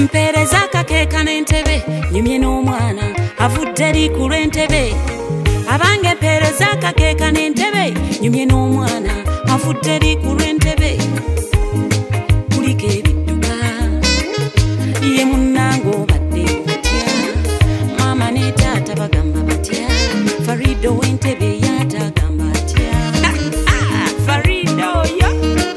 mpereza akakeeka n'entebe nyumye n'omwana avudde eri ku lw'entebe abange mpereza akakeeka n'entebe nyumye n'omwana avudde eri ku lw'entebe kuliko ebidduka ye munnange obadde otya maama ne taata bagamba batya Farido w'entebe yatagamba atya Farido yo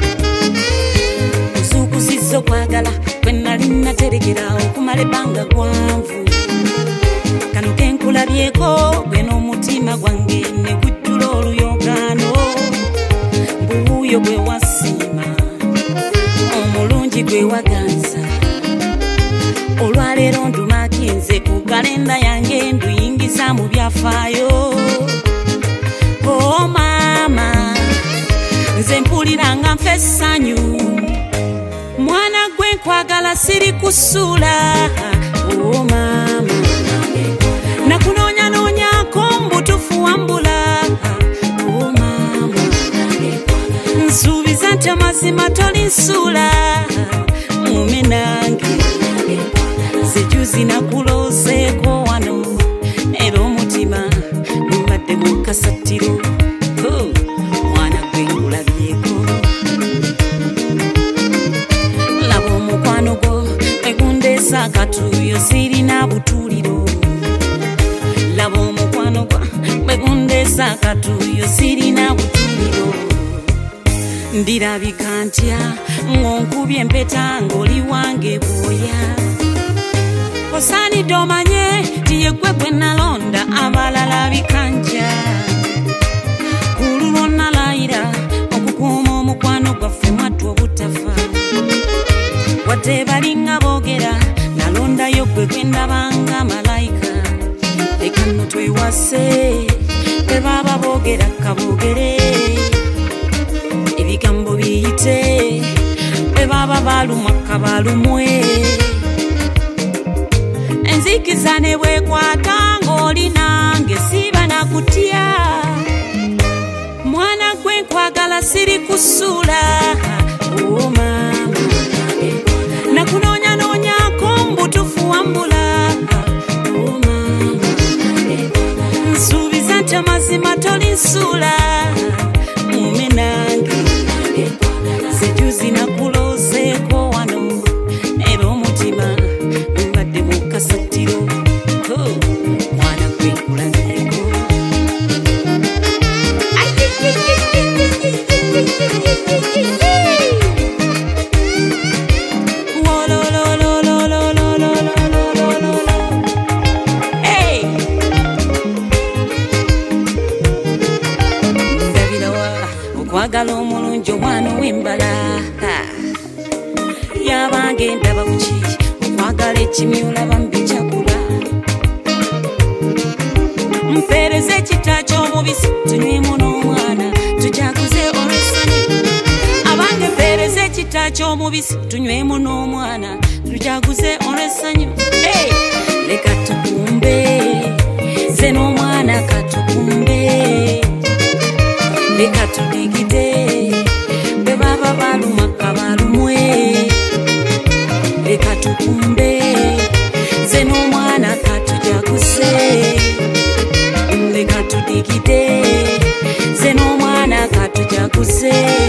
kusukusizza okwagala kwe nali naterekera okumala ebbanga gwanvu kano kenkulabyeko gwe n'omutima gwange ne gujjula oluyogaano mbuuyo gwe wasiima omulungi gwe waganza olwaleero ndumakinze ku kalenda yange nduyingiza mu byafaayo o maama nze mpulira nga nfa essanyu mwana gwe nkwagala siri kusuula o maama nakunoonyanoonyako mbutufu wambula o maama nsuubiza nti amazima tolinsuula mume nange sejuzi nakulooseeko wano era omutima gubadde mu kasatiro mwana gwe ngulabyeko laba omukwano gwo egundeesa akatuuyo sirina butuuliro laba omukwano gwo egundeesa akatuuyo sirina butuuliro ndirabika ntya ng'onkubye empeta ng'oli wange bwoya osaanidde omanye ti ye gwe gwe nalonda abalala bikanja ku lulwo nalayira okukuuma omukwano gwaffe mwattu obutafa wadde balinga boogera nalondayo gwe gwe ndabanga malayika leka nno twewase bwe baba boogera kaboogere ebigambo biyite bwe baba balumwa kabalumwe enzikiza ne bwekwata ng'oli nange siba nakutya mwana gwe nkwagala siri kusuula o maama nakunoonyanoonyako mbutufu wambula o maama nsuubiza nti amazima tolinsuula mume nange sejuzi nakulooseeko wano era omutima gubadde mu kasatiro mwana gwe nkulabyeko okwagala omulungi omwana ow'embala yabange ndaba buki okwagala ekimyula bambikyakula mpereze ekita ky'omubisi tunywemu n'omwana tujaguze olw'essanyu abange mpereze ekita ky'omubisi tunywemu n'omwana tujaguze olw'essanyu leka tukumbe ze n'omwana katukumbe leka tudigide bwe baba baluma kabalumwe leka tukumbe ze n'omwana katujaguse leka tudigide ze n'omwana katujaguse